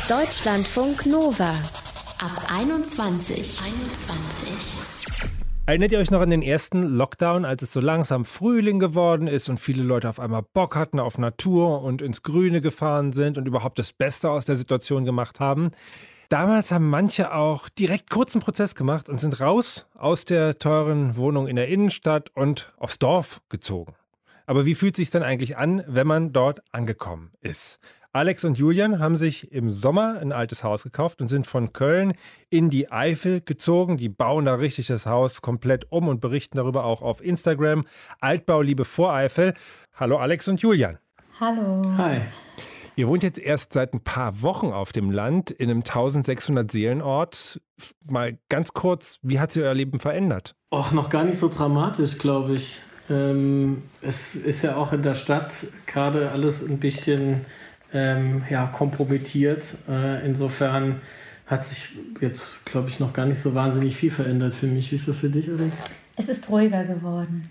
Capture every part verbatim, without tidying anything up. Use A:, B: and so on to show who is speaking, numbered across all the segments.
A: Deutschlandfunk Nova ab einundzwanzig. einundzwanzig.
B: Erinnert ihr euch noch an den ersten Lockdown, als es so langsam Frühling geworden ist und viele Leute auf einmal Bock hatten auf Natur und ins Grüne gefahren sind und überhaupt das Beste aus der Situation gemacht haben? Damals haben manche auch direkt kurzen Prozess gemacht und sind raus aus der teuren Wohnung in der Innenstadt und aufs Dorf gezogen. Aber wie fühlt es sich denn eigentlich an, wenn man dort angekommen ist? Alex und Julian haben sich im Sommer ein altes Haus gekauft und sind von Köln in die Eifel gezogen. Die bauen da richtig das Haus komplett um und berichten darüber auch auf Instagram. Altbauliebe Voreifel. Hallo Alex und Julian.
C: Hallo.
D: Hi.
B: Ihr wohnt jetzt erst seit ein paar Wochen auf dem Land in einem eintausendsechshundert Seelenort. Mal ganz kurz, wie hat sich euer Leben verändert?
D: Och, noch gar nicht so dramatisch, glaube ich. Ähm, es ist ja auch in der Stadt gerade alles ein bisschen ähm, ja, kompromittiert. Äh, insofern hat sich jetzt, glaube ich, noch gar nicht so wahnsinnig viel verändert für mich. Wie ist das für dich, Alex?
C: Es ist ruhiger geworden.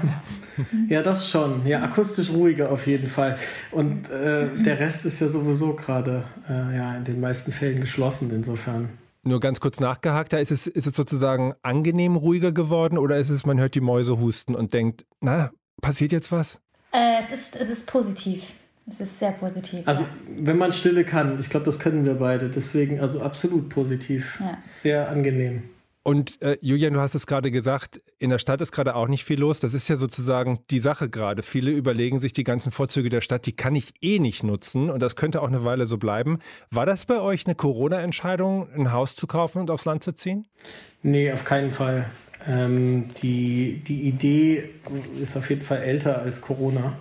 D: Ja, das schon. Ja, akustisch ruhiger auf jeden Fall. Und äh, der Rest ist ja sowieso gerade äh, ja, in den meisten Fällen geschlossen, insofern.
B: Nur ganz kurz nachgehakt, ist es, ist es sozusagen angenehm ruhiger geworden oder ist es, man hört die Mäuse husten und denkt, na, passiert jetzt was?
C: Äh, es ist, es ist positiv. Es ist sehr positiv.
D: Also,
C: ja.
D: Wenn man Stille kann, ich glaube, das können wir beide. Deswegen, also absolut positiv.
C: Ja.
D: Sehr angenehm.
B: Und äh, Julian, du hast es gerade gesagt, in der Stadt ist gerade auch nicht viel los. Das ist ja sozusagen die Sache gerade. Viele überlegen sich die ganzen Vorzüge der Stadt, die kann ich eh nicht nutzen und das könnte auch eine Weile so bleiben. War das bei euch eine Corona-Entscheidung, ein Haus zu kaufen und aufs Land zu ziehen?
D: Nee, auf keinen Fall. Ähm, die, die Idee ist auf jeden Fall älter als Corona.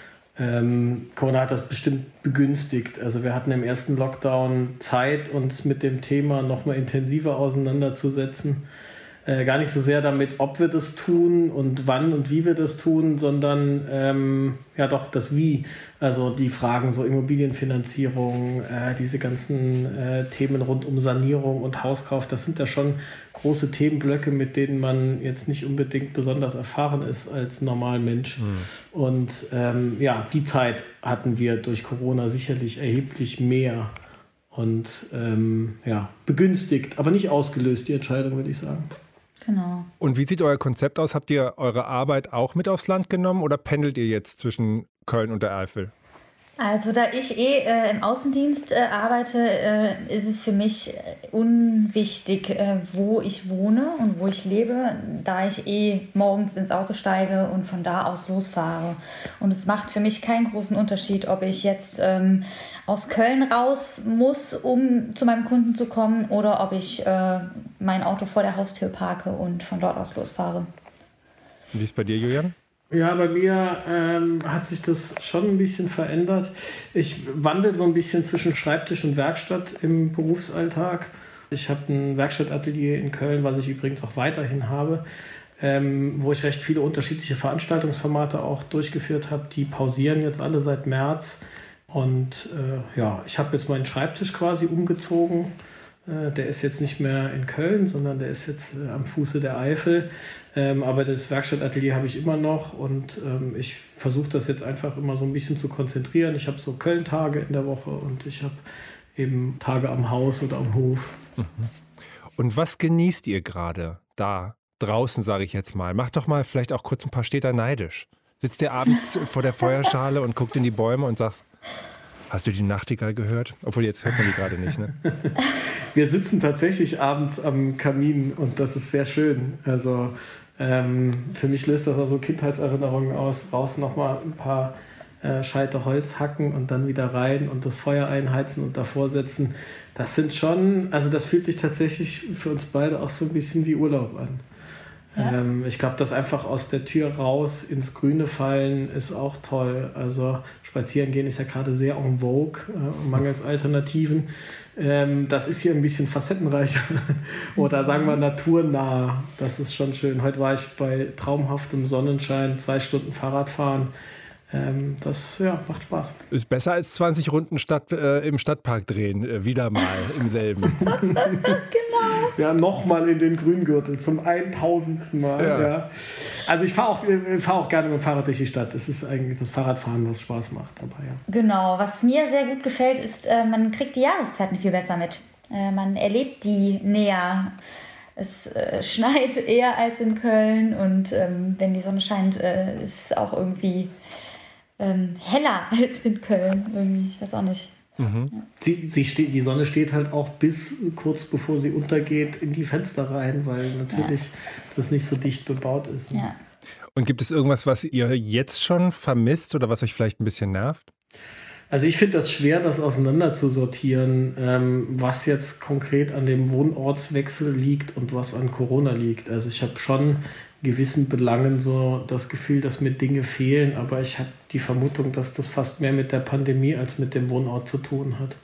D: Ähm, Corona hat das bestimmt begünstigt. Also wir hatten im ersten Lockdown Zeit, uns mit dem Thema noch mal intensiver auseinanderzusetzen. Äh, gar nicht so sehr damit, ob wir das tun und wann und wie wir das tun, sondern ähm, ja doch das Wie. Also die Fragen so Immobilienfinanzierung, äh, diese ganzen äh, Themen rund um Sanierung und Hauskauf, das sind ja schon große Themenblöcke, mit denen man jetzt nicht unbedingt besonders erfahren ist als normaler Mensch. Mhm. Und ähm, ja, die Zeit hatten wir durch Corona sicherlich erheblich mehr und ähm, ja, begünstigt, aber nicht ausgelöst, die Entscheidung, würde ich sagen.
C: Genau.
B: Und wie sieht euer Konzept aus? Habt ihr eure Arbeit auch mit aufs Land genommen oder pendelt ihr jetzt zwischen Köln und der Eifel?
C: Also da ich eh äh, im Außendienst äh, arbeite, äh, ist es für mich unwichtig, äh, wo ich wohne und wo ich lebe, da ich eh morgens ins Auto steige und von da aus losfahre. Und es macht für mich keinen großen Unterschied, ob ich jetzt ähm, aus Köln raus muss, um zu meinem Kunden zu kommen, oder ob ich äh, mein Auto vor der Haustür parke und von dort aus losfahre.
B: Wie ist es bei dir, Julian?
D: Ja, bei mir ähm, hat sich das schon ein bisschen verändert. Ich wandle so ein bisschen zwischen Schreibtisch und Werkstatt im Berufsalltag. Ich habe ein Werkstattatelier in Köln, was ich übrigens auch weiterhin habe, ähm, wo ich recht viele unterschiedliche Veranstaltungsformate auch durchgeführt habe. Die pausieren jetzt alle seit März. Und äh, ja, ich habe jetzt meinen Schreibtisch quasi umgezogen. Der ist jetzt nicht mehr in Köln, sondern der ist jetzt äh, am Fuße der Eifel. Ähm, aber das Werkstattatelier habe ich immer noch und ähm, ich versuche das jetzt einfach immer so ein bisschen zu konzentrieren. Ich habe so Köln-Tage in der Woche und ich habe eben Tage am Haus oder am Hof.
B: Und was genießt ihr gerade da draußen, sage ich jetzt mal? Macht doch mal vielleicht auch kurz ein paar Städter neidisch. Sitzt ihr abends vor der Feuerschale und guckt in die Bäume und sagst, hast du die Nachtigall gehört? Obwohl, jetzt hört man die gerade nicht, ne?
D: Wir sitzen tatsächlich abends am Kamin und das ist sehr schön. Also ähm, für mich löst das auch so Kindheitserinnerungen aus. Raus nochmal ein paar äh, Scheite Holz hacken und dann wieder rein und das Feuer einheizen und davor sitzen. Das sind schon, also das fühlt sich tatsächlich für uns beide auch so ein bisschen wie Urlaub an. Ja. Ähm, ich glaube, das einfach aus der Tür raus ins Grüne fallen ist auch toll. Also spazieren gehen ist ja gerade sehr en vogue, äh, mangels Alternativen. Ähm, das ist hier ein bisschen facettenreicher oder sagen wir naturnah. Das ist schon schön. Heute war ich bei traumhaftem Sonnenschein, zwei Stunden Fahrrad fahren Ähm, das ja, macht Spaß.
B: Ist besser als zwanzig Runden Stadt, äh, im Stadtpark drehen, äh, wieder mal im selben.
C: Genau.
D: Ja, nochmal in den Grüngürtel zum eintausendsten Mal.
B: Ja.
D: Ja. Also ich fahre auch, äh, fahr auch gerne mit dem Fahrrad durch die Stadt. Es ist eigentlich das Fahrradfahren, was Spaß macht. Aber, ja.
C: Genau, was mir sehr gut gefällt, ist, äh, man kriegt die Jahreszeiten viel besser mit. Äh, man erlebt die näher. Es äh, schneit eher als in Köln und ähm, wenn die Sonne scheint, äh, ist es auch irgendwie ähm, heller als in Köln. Irgendwie, ich weiß auch nicht.
B: Mhm.
C: Ja.
D: Sie, sie steht, die Sonne steht halt auch bis kurz bevor sie untergeht in die Fenster rein, weil natürlich ja. das nicht so dicht bebaut ist. Ne?
C: Ja.
B: Und gibt es irgendwas, was ihr jetzt schon vermisst oder was euch vielleicht ein bisschen nervt?
D: Also ich finde das schwer, das auseinander zu sortieren, ähm, was jetzt konkret an dem Wohnortswechsel liegt und was an Corona liegt. Also ich habe schon in gewissen Belangen so das Gefühl, dass mir Dinge fehlen, aber ich habe die Vermutung, dass das fast mehr mit der Pandemie als mit dem Wohnort zu tun hat.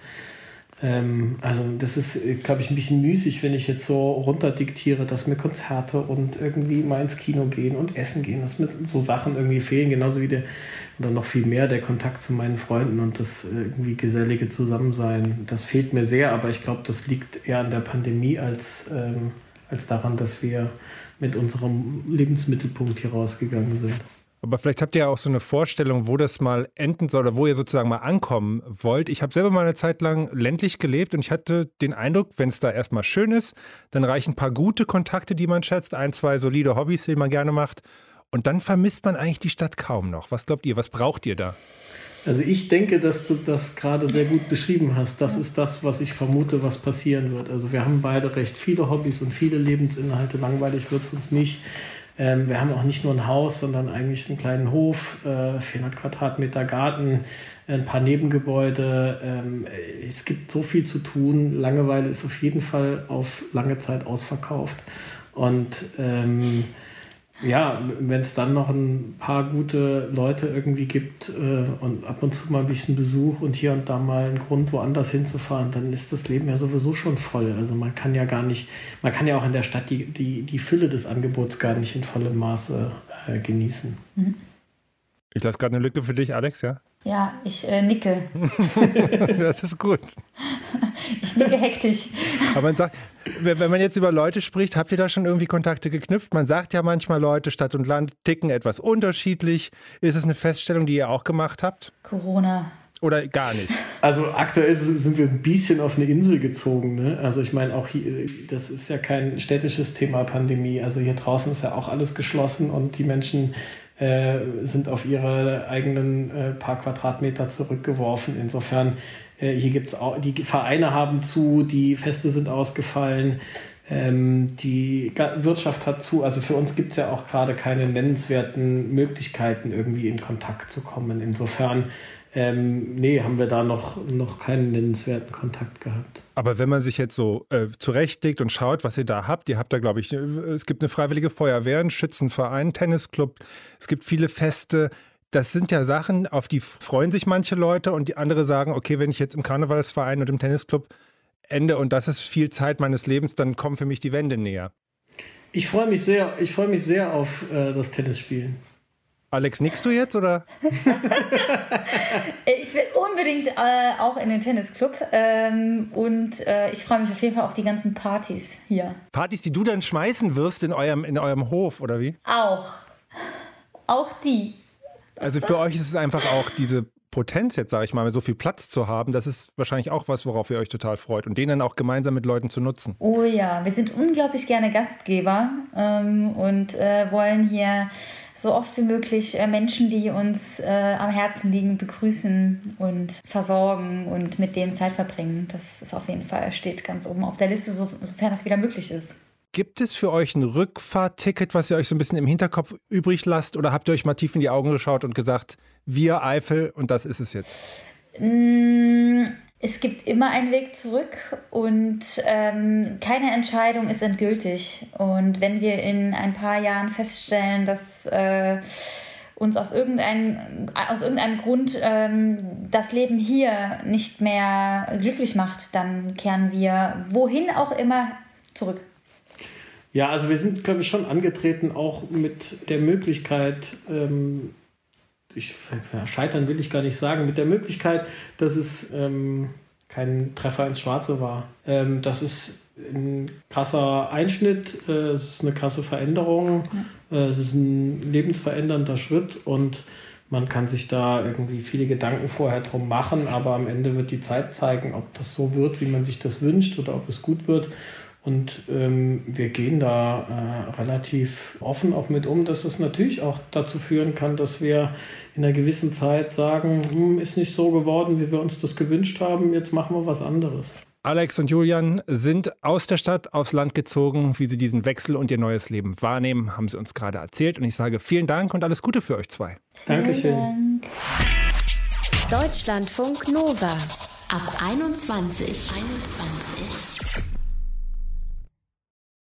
D: Ähm, also das ist, glaube ich, ein bisschen müßig, wenn ich jetzt so runterdiktiere, dass mir Konzerte und irgendwie mal ins Kino gehen und essen gehen, dass mir so Sachen irgendwie fehlen, genauso wie der, oder noch viel mehr der Kontakt zu meinen Freunden und das irgendwie gesellige Zusammensein. Das fehlt mir sehr, aber ich glaube, das liegt eher an der Pandemie als, ähm, als daran, dass wir mit unserem Lebensmittelpunkt hier rausgegangen sind.
B: Aber vielleicht habt ihr ja auch so eine Vorstellung, wo das mal enden soll oder wo ihr sozusagen mal ankommen wollt. Ich habe selber mal eine Zeit lang ländlich gelebt und ich hatte den Eindruck, wenn es da erstmal schön ist, dann reichen ein paar gute Kontakte, die man schätzt, ein, zwei solide Hobbys, die man gerne macht. Und dann vermisst man eigentlich die Stadt kaum noch. Was glaubt ihr, was braucht ihr da?
D: Also ich denke, dass du das gerade sehr gut beschrieben hast. Das ist das, was ich vermute, was passieren wird. Also wir haben beide recht viele Hobbys und viele Lebensinhalte. Langweilig wird es uns nicht. Ähm, wir haben auch nicht nur ein Haus, sondern eigentlich einen kleinen Hof, äh, vierhundert Quadratmeter Garten, ein paar Nebengebäude. Ähm, es gibt so viel zu tun. Langeweile ist auf jeden Fall auf lange Zeit ausverkauft. Und ähm, ja, wenn es dann noch ein paar gute Leute irgendwie gibt äh, und ab und zu mal ein bisschen Besuch und hier und da mal einen Grund, woanders hinzufahren, dann ist das Leben ja sowieso schon voll. Also man kann ja gar nicht, man kann ja auch in der Stadt die, die, die Fülle des Angebots gar nicht in vollem Maße äh, genießen.
C: Mhm.
B: Ich lasse gerade eine Lücke für dich, Alex, ja?
C: Ja, ich äh, nicke.
B: Das ist gut.
C: Ich nicke hektisch.
B: Aber man sagt, wenn man jetzt über Leute spricht, habt ihr da schon irgendwie Kontakte geknüpft? Man sagt ja manchmal, Leute, Stadt und Land ticken etwas unterschiedlich. Ist es eine Feststellung, die ihr auch gemacht habt?
C: Corona.
B: Oder gar nicht?
D: Also aktuell sind wir ein bisschen auf eine Insel gezogen. Ne? Also ich meine, auch hier, das ist ja kein städtisches Thema Pandemie. Also hier draußen ist ja auch alles geschlossen und die Menschen äh, sind auf ihre eigenen äh, paar Quadratmeter zurückgeworfen. Insofern, äh, hier gibt's auch, die Vereine haben zu, die Feste sind ausgefallen, ähm, die Wirtschaft hat zu. Also für uns gibt es ja auch gerade keine nennenswerten Möglichkeiten, irgendwie in Kontakt zu kommen. Insofern Ähm, nee, haben wir da noch, noch keinen nennenswerten Kontakt gehabt.
B: Aber wenn man sich jetzt so äh, zurechtlegt und schaut, was ihr da habt, ihr habt da, glaube ich, es gibt eine freiwillige Feuerwehr, einen Schützenverein, einen Tennisclub, es gibt viele Feste. Das sind ja Sachen, auf die freuen sich manche Leute und die andere sagen, okay, wenn ich jetzt im Karnevalsverein und im Tennisclub ende und das ist viel Zeit meines Lebens, dann kommen für mich die Wände näher.
D: Ich freue mich sehr, ich freue mich sehr auf äh, das Tennisspielen.
B: Alex, nickst du jetzt, oder?
C: Ich will unbedingt äh, auch in den Tennisclub ähm, und äh, ich freue mich auf jeden Fall auf die ganzen Partys hier.
B: Partys, die du dann schmeißen wirst in eurem, in eurem Hof, oder wie?
C: Auch. Auch die.
B: Also für euch ist es einfach auch diese Potenz jetzt, sage ich mal, so viel Platz zu haben, das ist wahrscheinlich auch was, worauf ihr euch total freut und den dann auch gemeinsam mit Leuten zu nutzen.
C: Oh ja, wir sind unglaublich gerne Gastgeber ähm, und äh, wollen hier so oft wie möglich äh, Menschen, die uns äh, am Herzen liegen, begrüßen und versorgen und mit denen Zeit verbringen. Das ist auf jeden Fall, steht ganz oben auf der Liste, so, sofern das wieder möglich ist.
B: Gibt es für euch ein Rückfahrticket, was ihr euch so ein bisschen im Hinterkopf übrig lasst? Oder habt ihr euch mal tief in die Augen geschaut und gesagt, wir Eifel und das ist es jetzt?
C: Es gibt immer einen Weg zurück und ähm, keine Entscheidung ist endgültig. Und wenn wir in ein paar Jahren feststellen, dass äh, uns aus irgendeinem, aus irgendeinem Grund ähm, das Leben hier nicht mehr glücklich macht, dann kehren wir wohin auch immer zurück.
D: Ja, also wir sind, glaube ich, schon angetreten, auch mit der Möglichkeit, ähm, ich, ja, scheitern will ich gar nicht sagen, mit der Möglichkeit, dass es ähm, kein Treffer ins Schwarze war. Ähm, das ist ein krasser Einschnitt, äh, es ist eine krasse Veränderung, ja. äh, es ist ein lebensverändernder Schritt und man kann sich da irgendwie viele Gedanken vorher drum machen, aber am Ende wird die Zeit zeigen, ob das so wird, wie man sich das wünscht oder ob es gut wird. Und ähm, wir gehen da äh, relativ offen auch mit um, dass es natürlich auch dazu führen kann, dass wir in einer gewissen Zeit sagen, hm, ist nicht so geworden, wie wir uns das gewünscht haben, jetzt machen wir was anderes.
B: Alex und Julian sind aus der Stadt aufs Land gezogen. Wie sie diesen Wechsel und ihr neues Leben wahrnehmen, haben sie uns gerade erzählt. Und ich sage vielen Dank und alles Gute für euch zwei.
D: Dankeschön.
A: Deutschlandfunk Nova ab einundzwanzig. einundzwanzig.